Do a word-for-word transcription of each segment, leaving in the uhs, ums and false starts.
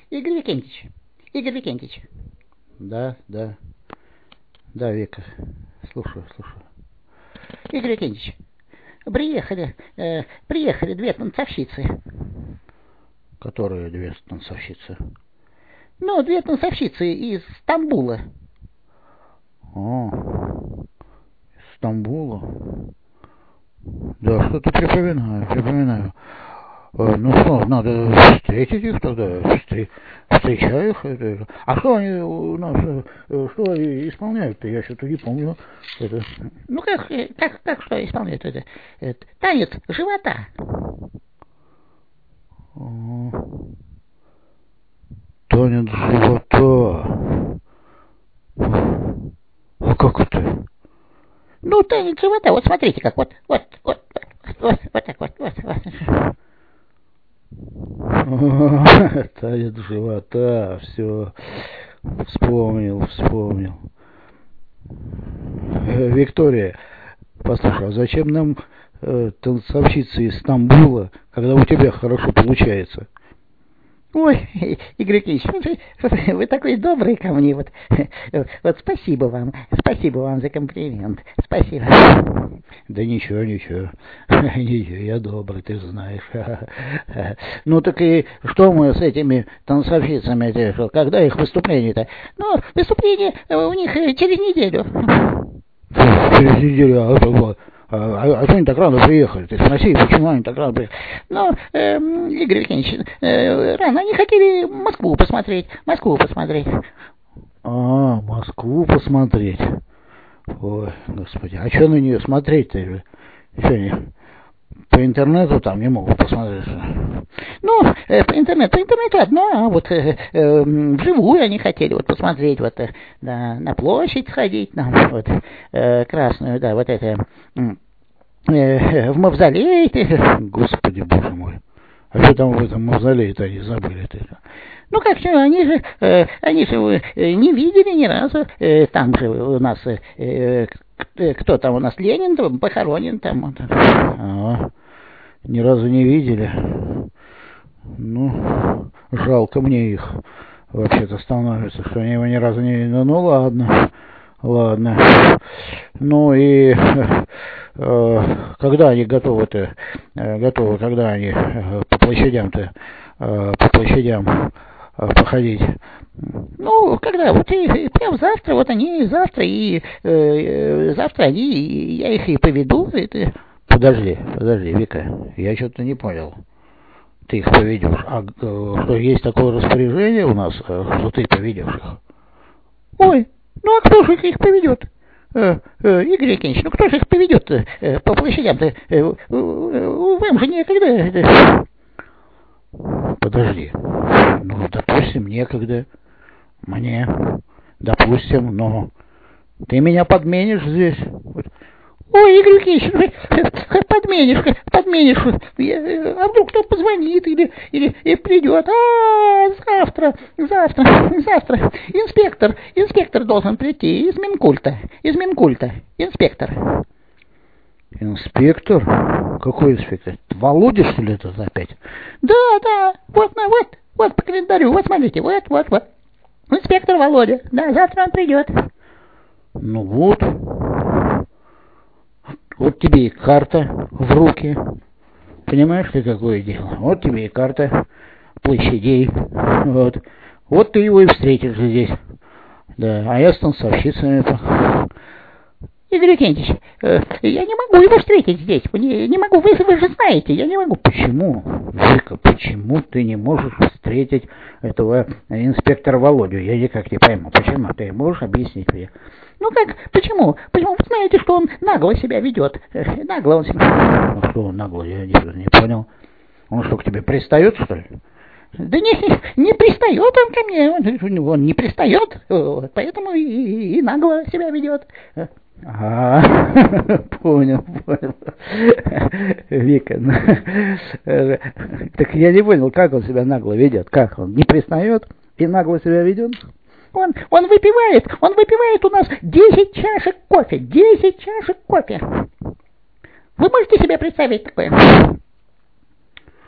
Игорь Викентьевич, Игорь Викентьевич. Да, да, да, Вика, слушаю, слушаю. Игорь Викентьевич, приехали, э, приехали две танцовщицы. Которые две танцовщицы? Ну, две танцовщицы из Стамбула. А, из Стамбула? Да, что-то припоминаю, припоминаю. Ну что, надо встретить их тогда, встр... встречаю их. А что они у нас, что они исполняют-то? Я что-то не помню. Это... Ну как, как, как что исполняют это? это танец живота. А, танец живота. А как это? Ну, танец живота, вот смотрите как, вот, вот, вот, вот, вот, вот так вот, вот, вот. Танец живота, все, вспомнил, вспомнил. Э, Виктория, послушай, а зачем нам э, танцовщица из Стамбула, когда у тебя хорошо получается? Ой, Игорь Ильич, вы такой добрый ко мне, вот, вот спасибо вам, спасибо вам за комплимент, спасибо. Да ничего, ничего, ничего, я добрый, ты знаешь. Ну так и что мы с этими танцовщицами, когда их выступление-то? Ну, выступление у них через неделю. Через неделю, а это вот. А, а, а что они так рано приехали? Ты спроси, почему они так рано приехали? Ну, э, Игорь Евгеньевич, э, рано они хотели Москву посмотреть, Москву посмотреть. А, Москву посмотреть. Ой, господи, а что на нее смотреть-то? Что они по интернету там не могут посмотреть? Ну, э, по интернету, по интернету одно, а вот э, э, вживую они хотели вот посмотреть, вот э, да, на площадь сходить, там, вот, э, красную, да, вот это, э, в мавзолей. Господи, боже мой, а что там в этом мавзолее-то они забыли-то? Ну как что, они же, э, они же э, не видели ни разу, э, там же у нас, э, кто там у нас, Ленин там, похоронен там. Вот. А, ни разу не видели? Ну, жалко мне их вообще-то становится, что они его ни разу не видели. Ну ладно, ладно. Ну и э, когда они готовы-то, э, готовы, когда они э, по площадям-то, э, по площадям э, походить? Ну, когда, вот и, и прям завтра, вот они завтра, и э, завтра они, и я их и поведу. Это... Подожди, подожди, Вика, я что-то не понял. Ты их поведешь. А что, есть такое распоряжение у нас, что ты поведешь их? Ой, ну а кто же их поведет? Э, э, Игорь Евгеньевич, ну кто же их поведет э, по площадям-то? Э, э, вам же некогда. Подожди, ну, допустим, некогда. Мне, допустим, но ты меня подменишь здесь. Ой, Игорь Евгеньевич, подменишь, подменишь. А вдруг кто позвонит или, или, или придет? А, завтра, завтра, завтра. Инспектор, инспектор должен прийти из Минкульта, из Минкульта, инспектор. Инспектор? Какой инспектор? Володя, что ли, это опять? Да, да, вот, на, вот, вот по календарю, вот смотрите, вот, вот, вот. Инспектор Володя, да, завтра он придет. Ну вот. Вот тебе и карта в руки. Понимаешь ты, какое дело? Вот тебе и карта площадей. Вот. Вот ты его и встретишь здесь. Да, а я с танцовщицами. Игорь Евгеньевич, э, я не могу его встретить здесь. Не, не могу, вы, вы же знаете, я не могу. Почему, Вика, почему ты не можешь встретить этого инспектора Володю? Я никак не пойму. Почему? Ты можешь объяснить мне? Ну как, почему? Почему? Вы знаете, что он нагло себя ведет. Нагло он себя... Ну что он нагло, я не, не понял. Он что, к тебе пристает, что ли? Да не, не пристает он ко мне, он, он не пристает, поэтому и, и нагло себя ведет. А, понял, понял. Вика, ну, так я не понял, как он себя нагло ведет. Как он не пристает и нагло себя ведет? Он, он выпивает, он выпивает у нас десять чашек кофе, десять чашек кофе. Вы можете себе представить такое?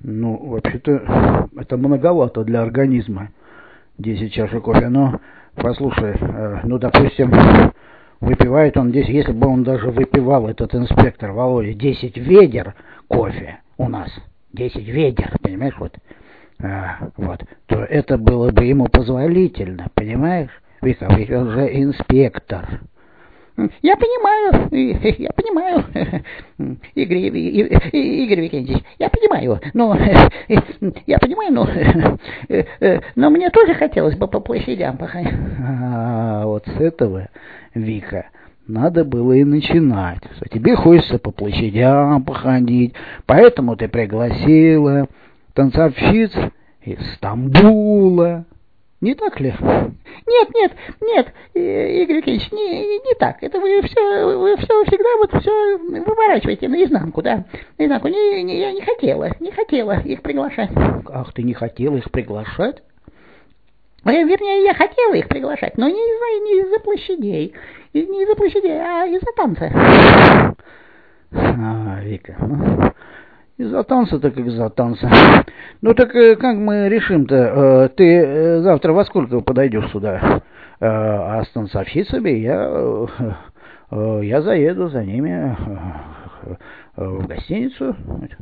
Ну, вообще-то, это многовато для организма. десять чашек кофе. Но, послушай, э, ну, допустим, выпивает он десять, если бы он даже выпивал, этот инспектор Володя, десять ведер кофе у нас, десять ведер, понимаешь, вот, а, вот, то это было бы ему позволительно, понимаешь? Вика, ведь он же инспектор. Я понимаю, я понимаю, Игорь, Игорь Викентьевич, я понимаю, но, я понимаю, но, но мне тоже хотелось бы по площадям походить. А, вот с этого, Вика, надо было и начинать. Тебе хочется по площадям походить, поэтому ты пригласила танцовщиц из Стамбула. Не так ли? Нет, нет, нет, Игорь Викентьевич, не, не так. Это вы все, вы все всегда вот все выворачиваете наизнанку, да? Наизнанку. Не, не, я не хотела, не хотела их приглашать. Ах, ты не хотела их приглашать? Вернее, я хотела их приглашать, но не из-за, не из-за площадей. И не из-за площадей, а из-за танца. А, Вика, ну... Из-за танца, так из-за танца. Ну так как мы решим-то? Ты завтра во сколько подойдешь сюда? А с танцовщицами я, я заеду за ними в гостиницу.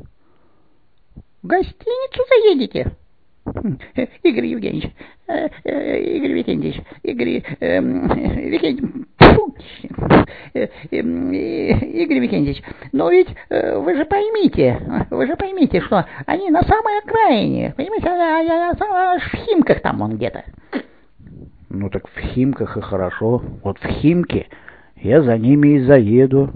В гостиницу заедете? Игорь Евгеньевич, Игорь Викентьевич, Игорь Викентьевич, Игорь Викентьевич, но ведь вы же поймите, вы же поймите, что они на самой окраине, понимаете, а в Химках там он где-то. Ну так в Химках и хорошо, вот в Химки я за ними и заеду.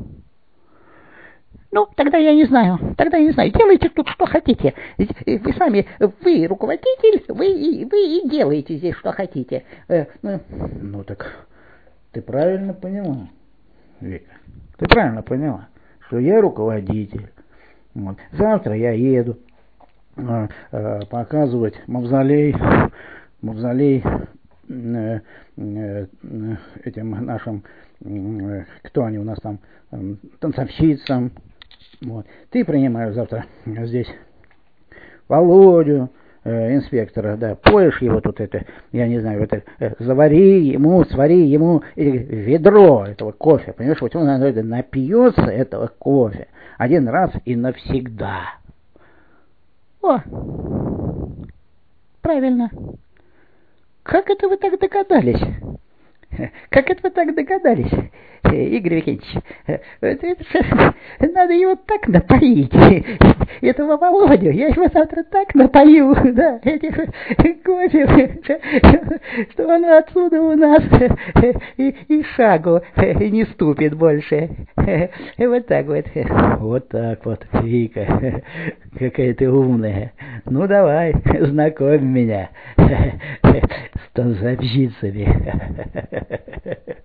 Ну, тогда я не знаю, тогда я не знаю, делайте тут что хотите. Вы сами, вы руководитель, вы, вы и делаете здесь что хотите. Ну так, ты правильно поняла, Вика, ты правильно поняла, что я руководитель. Вот. Завтра я еду э, э, показывать мавзолей, мавзолей э, э, этим нашим, э, кто они у нас там, э, танцовщицам. Вот. Ты принимаешь завтра здесь Володю, э, инспектора, да, поешь его тут это, я не знаю, это, э, завари ему, свари ему ведро этого кофе, понимаешь, вот он это, напьется этого кофе один раз и навсегда. О, правильно. Как это вы так догадались? Как это вы так догадались, Игорь Викентьевич? Надо его так напоить, этого Володю. Я его завтра так напою, да, этих кофе, что он отсюда у нас и, и шагу не ступит больше. Вот так вот. Вот так вот, Вика, какая ты умная. Ну давай, знакомь меня с танцовщицами.